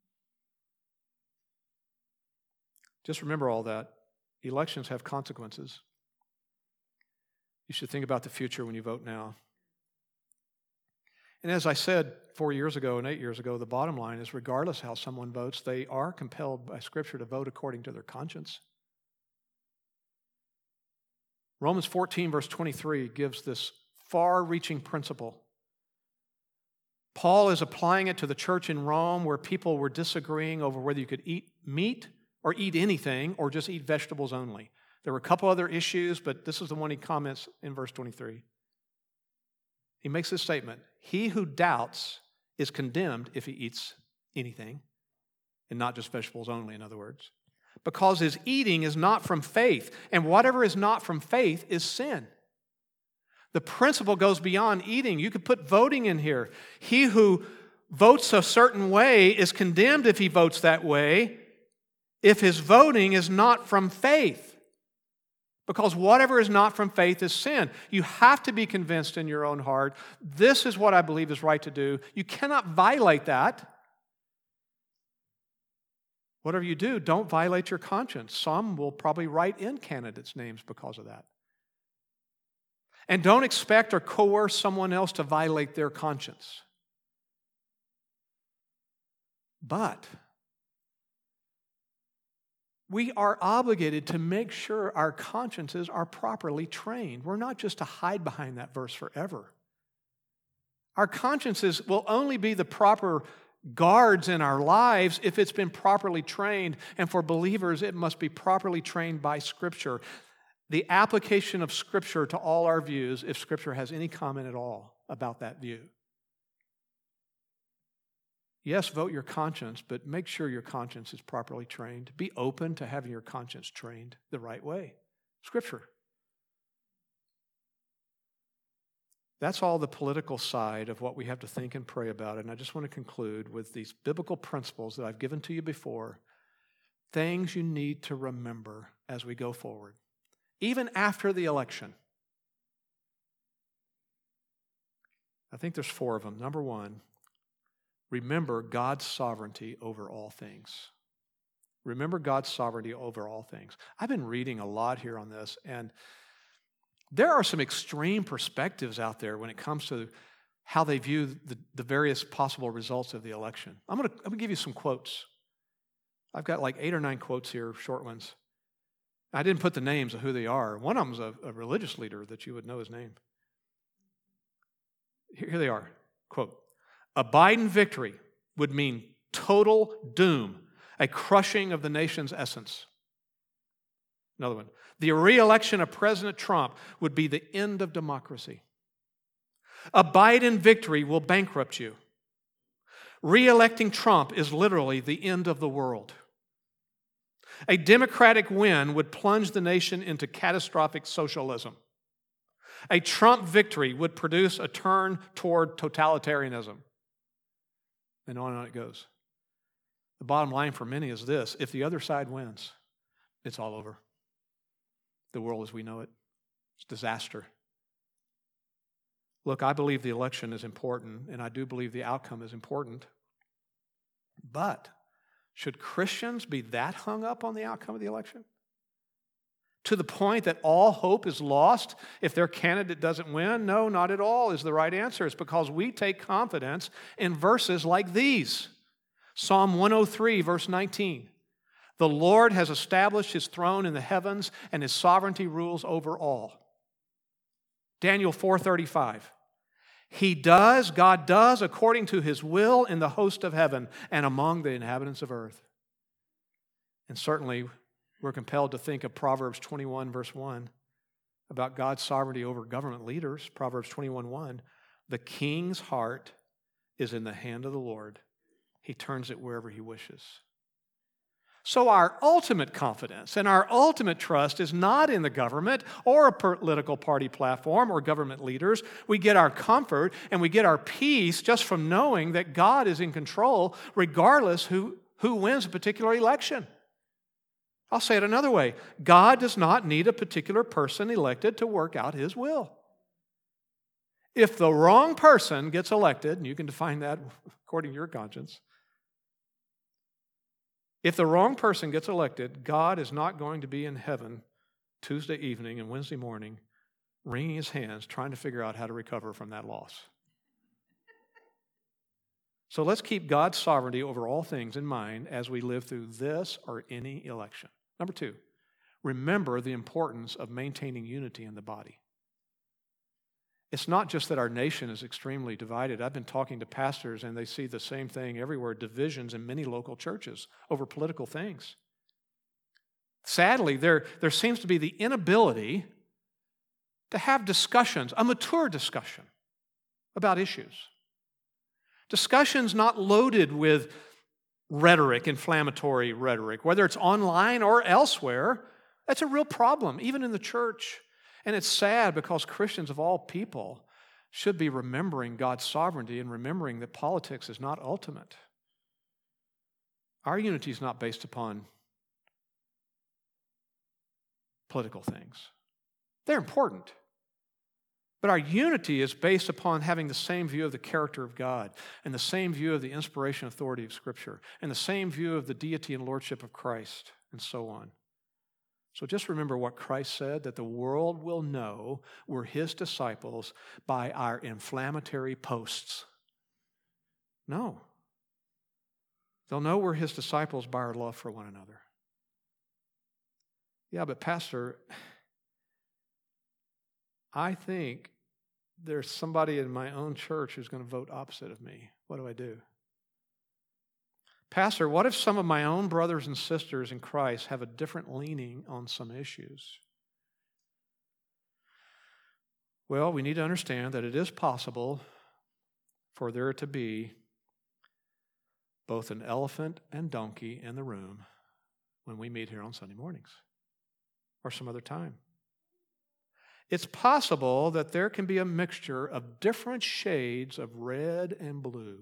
Just remember all that. Elections have consequences. You should think about the future when you vote now. And as I said 4 years ago and 8 years ago, the bottom line is regardless how someone votes, they are compelled by Scripture to vote according to their conscience. Romans 14, verse 23 gives this far-reaching principle. Paul is applying it to the church in Rome where people were disagreeing over whether you could eat meat or eat anything or just eat vegetables only. There were a couple other issues, but this is the one he comments in verse 23. He makes this statement, he who doubts is condemned if he eats anything, and not just vegetables only, in other words, because his eating is not from faith, and whatever is not from faith is sin. The principle goes beyond eating. You could put voting in here. He who votes a certain way is condemned if he votes that way, if his voting is not from faith. Because whatever is not from faith is sin. You have to be convinced in your own heart, this is what I believe is right to do. You cannot violate that. Whatever you do, don't violate your conscience. Some will probably write in candidates' names because of that. And don't expect or coerce someone else to violate their conscience. But we are obligated to make sure our consciences are properly trained. We're not just to hide behind that verse forever. Our consciences will only be the proper guards in our lives if it's been properly trained, and for believers, it must be properly trained by Scripture. The application of Scripture to all our views, if Scripture has any comment at all about that view. Yes, vote your conscience, but make sure your conscience is properly trained. Be open to having your conscience trained the right way. Scripture. That's all the political side of what we have to think and pray about. And I just want to conclude with these biblical principles that I've given to you before. Things you need to remember as we go forward, even after the election. I think there's 4 of them. Number 1, remember God's sovereignty over all things. Remember God's sovereignty over all things. I've been reading a lot here on this, and there are some extreme perspectives out there when it comes to how they view the various possible results of the election. I'm going to give you some quotes. I've got like 8 or 9 quotes here, short ones. I didn't put the names of who they are. One of them is a religious leader that you would know his name. Here they are. Quote, "A Biden victory would mean total doom, a crushing of the nation's essence." Another one, "The re-election of President Trump would be the end of democracy. A Biden victory will bankrupt you. Re-electing Trump is literally the end of the world. A Democratic win would plunge the nation into catastrophic socialism. A Trump victory would produce a turn toward totalitarianism." And on it goes. The bottom line for many is this: if the other side wins, it's all over. The world as we know it, it's disaster. Look, I believe the election is important, and I do believe the outcome is important. But should Christians be that hung up on the outcome of the election? To the point that all hope is lost if their candidate doesn't win? No, not at all is the right answer. It's because we take confidence in verses like these. Psalm 103, verse 19. "The Lord has established His throne in the heavens, and His sovereignty rules over all." Daniel 4:35. God does according to His will in the host of heaven and among the inhabitants of earth. And certainly, we're compelled to think of Proverbs 21, verse 1, about God's sovereignty over government leaders. Proverbs 21:1, "The king's heart is in the hand of the Lord. He turns it wherever He wishes." So our ultimate confidence and our ultimate trust is not in the government or a political party platform or government leaders. We get our comfort and we get our peace just from knowing that God is in control regardless who wins a particular election. I'll say it another way. God does not need a particular person elected to work out His will. If the wrong person gets elected, and you can define that according to your conscience, if the wrong person gets elected, God is not going to be in heaven Tuesday evening and Wednesday morning wringing His hands trying to figure out how to recover from that loss. So let's keep God's sovereignty over all things in mind as we live through this or any election. Number 2, remember the importance of maintaining unity in the body. It's not just that our nation is extremely divided. I've been talking to pastors and they see the same thing everywhere, divisions in many local churches over political things. Sadly, there seems to be the inability to have discussions, a mature discussion about issues. Discussions not loaded with rhetoric, inflammatory rhetoric, whether it's online or elsewhere. That's a real problem, even in the church. And it's sad because Christians of all people should be remembering God's sovereignty and remembering that politics is not ultimate. Our unity is not based upon political things. They're important. But our unity is based upon having the same view of the character of God and the same view of the inspiration and authority of Scripture and the same view of the deity and lordship of Christ and so on. So just remember what Christ said, that the world will know we're His disciples by our inflammatory posts. No. They'll know we're His disciples by our love for one another. Yeah, but Pastor, I think there's somebody in my own church who's going to vote opposite of me. What do I do? Pastor, what if some of my own brothers and sisters in Christ have a different leaning on some issues? Well, we need to understand that it is possible for there to be both an elephant and donkey in the room when we meet here on Sunday mornings or some other time. It's possible that there can be a mixture of different shades of red and blue.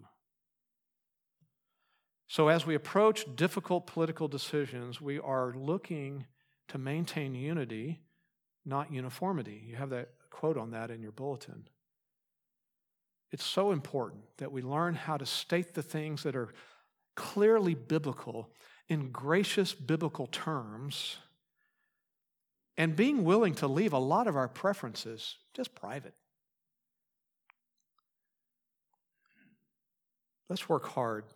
So as we approach difficult political decisions, we are looking to maintain unity, not uniformity. You have that quote on that in your bulletin. It's so important that we learn how to state the things that are clearly biblical in gracious biblical terms, and being willing to leave a lot of our preferences just private. Let's work hard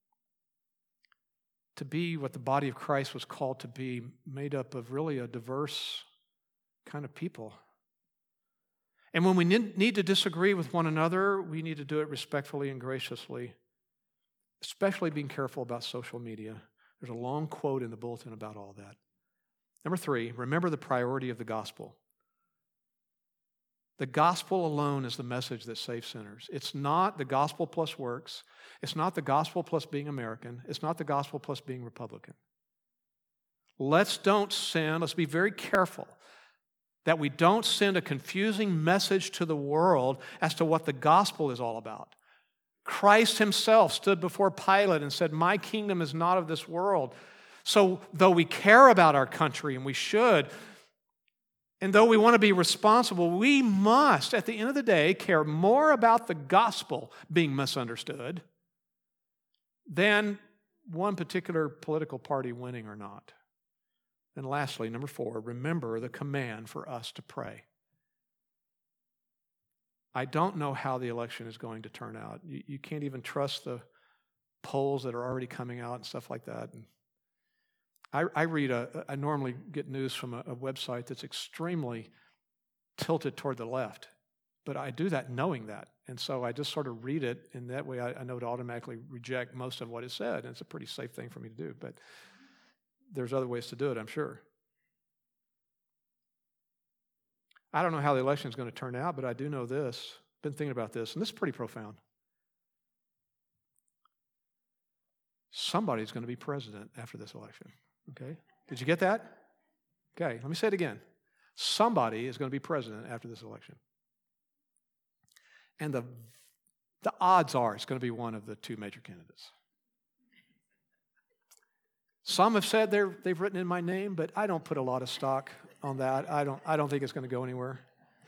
to be what the body of Christ was called to be, made up of really a diverse kind of people. And when we need to disagree with one another, we need to do it respectfully and graciously, especially being careful about social media. There's a long quote in the bulletin about all that. Number 3, remember the priority of the gospel. The gospel alone is the message that saves sinners. It's not the gospel plus works. It's not the gospel plus being American. It's not the gospel plus being Republican. Let's don't sin. Let's be very careful that we don't send a confusing message to the world as to what the gospel is all about. Christ himself stood before Pilate and said, "My kingdom is not of this world." So though we care about our country, and we should, and though we want to be responsible, we must, at the end of the day, care more about the gospel being misunderstood than one particular political party winning or not. And lastly, number 4, remember the command for us to pray. I don't know how the election is going to turn out. You can't even trust the polls that are already coming out and stuff like that. And I normally get news from a website that's extremely tilted toward the left, but I do that knowing that. And so I just sort of read it, and that way I know to automatically reject most of what is said, and it's a pretty safe thing for me to do, but there's other ways to do it, I'm sure. I don't know how the election is going to turn out, but I do know this. I've been thinking about this, and this is pretty profound. Somebody's going to be president after this election. Okay? Did you get that? Okay, let me say it again. Somebody is going to be president after this election. And the odds are it's going to be one of the 2 major candidates. Some have said they've written in my name, but I don't put a lot of stock on that. I don't think it's going to go anywhere.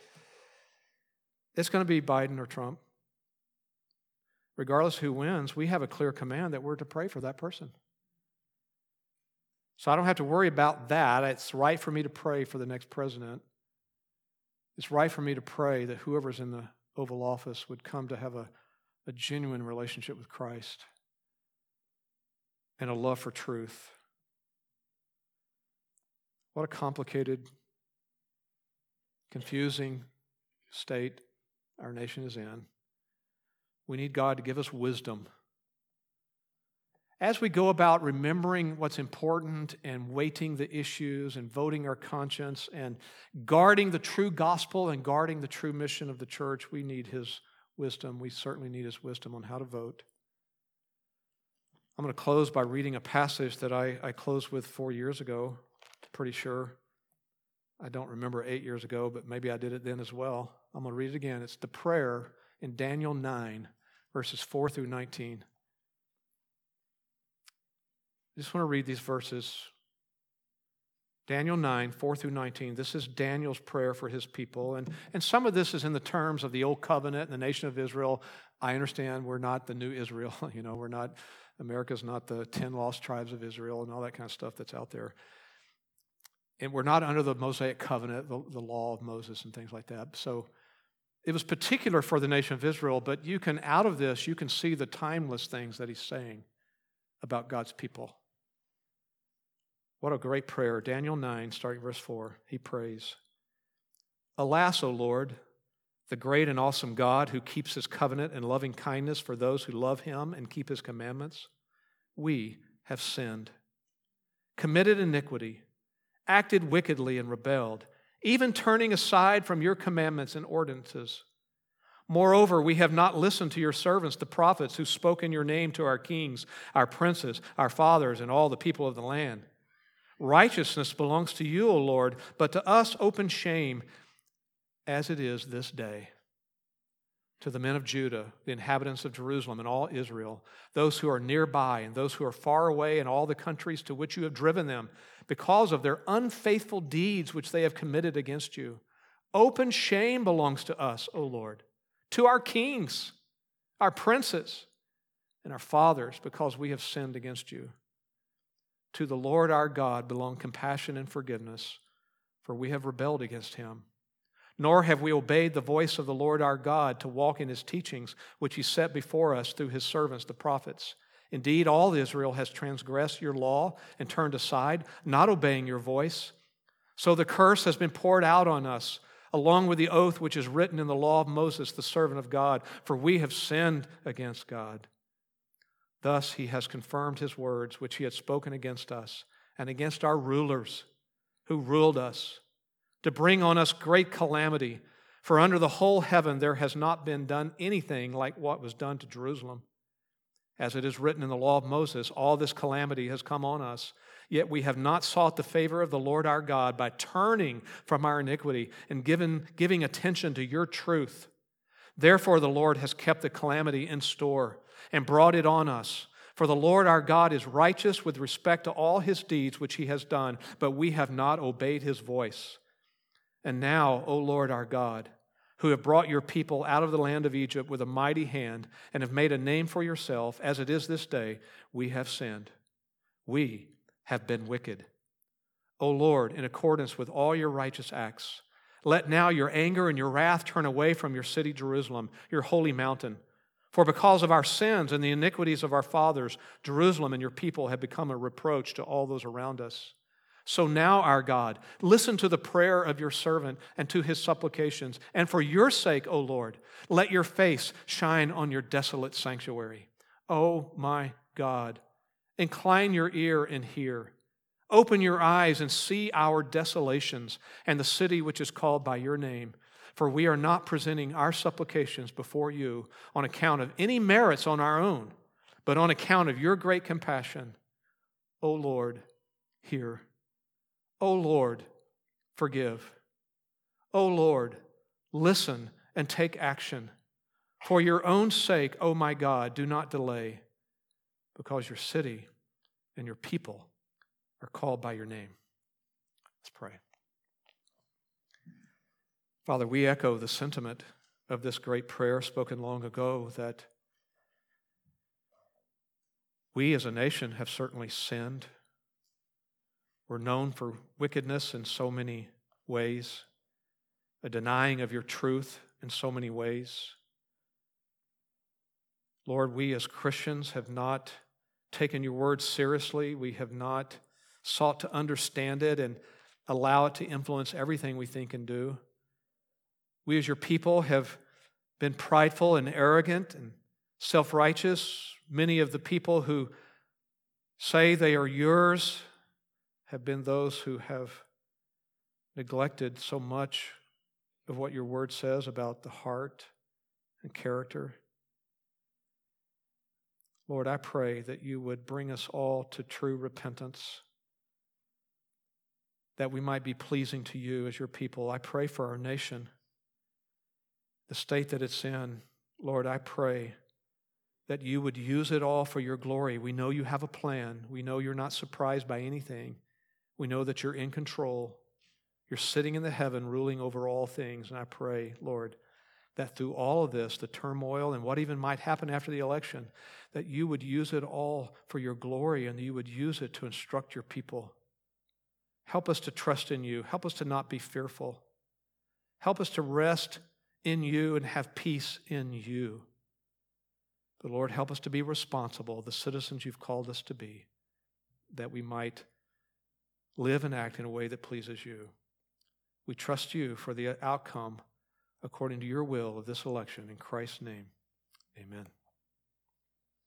It's going to be Biden or Trump. Regardless who wins, we have a clear command that we're to pray for that person. So I don't have to worry about that. It's right for me to pray for the next president. It's right for me to pray that whoever's in the Oval Office would come to have a genuine relationship with Christ and a love for truth. What a complicated, confusing state our nation is in. We need God to give us wisdom. As we go about remembering what's important and weighting the issues and voting our conscience and guarding the true gospel and guarding the true mission of the church, we need His wisdom. We certainly need His wisdom on how to vote. I'm going to close by reading a passage that I closed with 4 years ago, pretty sure. I don't remember 8 years ago, but maybe I did it then as well. I'm going to read it again. It's the prayer in Daniel 9, verses 4 through 19. I just want to read these verses. Daniel 9, 4 through 19. This is Daniel's prayer for his people. And some of this is in the terms of the Old Covenant and the nation of Israel. I understand we're not the new Israel. We're not, America's not the 10 lost tribes of Israel and all that kind of stuff that's out there. And we're not under the Mosaic covenant, the law of Moses and things like that. So it was particular for the nation of Israel, but out of this, you can see the timeless things that he's saying about God's people. What a great prayer. Daniel 9, starting verse 4, he prays, "Alas, O Lord, the great and awesome God who keeps his covenant and loving kindness for those who love him and keep his commandments, we have sinned, committed iniquity, acted wickedly and rebelled, even turning aside from your commandments and ordinances. Moreover, we have not listened to your servants, the prophets, who spoke in your name to our kings, our princes, our fathers, and all the people of the land. Righteousness belongs to you, O Lord, but to us open shame, as it is this day. To the men of Judah, the inhabitants of Jerusalem and all Israel, those who are nearby and those who are far away in all the countries to which you have driven them, because of their unfaithful deeds which they have committed against you. Open shame belongs to us, O Lord, to our kings, our princes, and our fathers, because we have sinned against you. To the Lord our God belong compassion and forgiveness, for we have rebelled against him. Nor have we obeyed the voice of the Lord our God to walk in his teachings, which he set before us through his servants, the prophets. Indeed, all Israel has transgressed your law and turned aside, not obeying your voice. So the curse has been poured out on us, along with the oath which is written in the law of Moses, the servant of God, for we have sinned against God. Thus he has confirmed his words, which he had spoken against us and against our rulers who ruled us, to bring on us great calamity. For under the whole heaven there has not been done anything like what was done to Jerusalem. As it is written in the law of Moses, all this calamity has come on us, yet we have not sought the favor of the Lord our God by turning from our iniquity and giving attention to your truth. Therefore the Lord has kept the calamity in store and brought it on us. For the Lord our God is righteous with respect to all his deeds which he has done, but we have not obeyed his voice. And now, O Lord our God, who have brought your people out of the land of Egypt with a mighty hand and have made a name for yourself, as it is this day, we have sinned. We have been wicked. O Lord, in accordance with all your righteous acts, let now your anger and your wrath turn away from your city Jerusalem, your holy mountain. For because of our sins and the iniquities of our fathers, Jerusalem and your people have become a reproach to all those around us. So now, our God, listen to the prayer of your servant and to his supplications. And for your sake, O Lord, let your face shine on your desolate sanctuary. O my God, incline your ear and hear. Open your eyes and see our desolations and the city which is called by your name. For we are not presenting our supplications before you on account of any merits on our own, but on account of your great compassion. O Lord, hear. O Lord, forgive. O Lord, listen and take action. For your own sake, O my God, do not delay, because your city and your people are called by your name. Let's pray. Father, we echo the sentiment of this great prayer spoken long ago, that we as a nation have certainly sinned. We're known for wickedness in so many ways, a denying of your truth in so many ways. Lord, we as Christians have not taken your word seriously. We have not sought to understand it and allow it to influence everything we think and do. We as your people have been prideful and arrogant and self-righteous. Many of the people who say they are yours have been those who have neglected so much of what your word says about the heart and character. Lord, I pray that you would bring us all to true repentance, that we might be pleasing to you as your people. I pray for our nation, the state that it's in. Lord, I pray that you would use it all for your glory. We know you have a plan. We know you're not surprised by anything. We know that you're in control. You're sitting in the heaven, ruling over all things. And I pray, Lord, that through all of this, the turmoil and what even might happen after the election, that you would use it all for your glory and you would use it to instruct your people. Help us to trust in you. Help us to not be fearful. Help us to rest in you and have peace in you. But Lord, help us to be responsible, the citizens you've called us to be, that we might live and act in a way that pleases you. We trust you for the outcome according to your will of this election. In Christ's name, amen.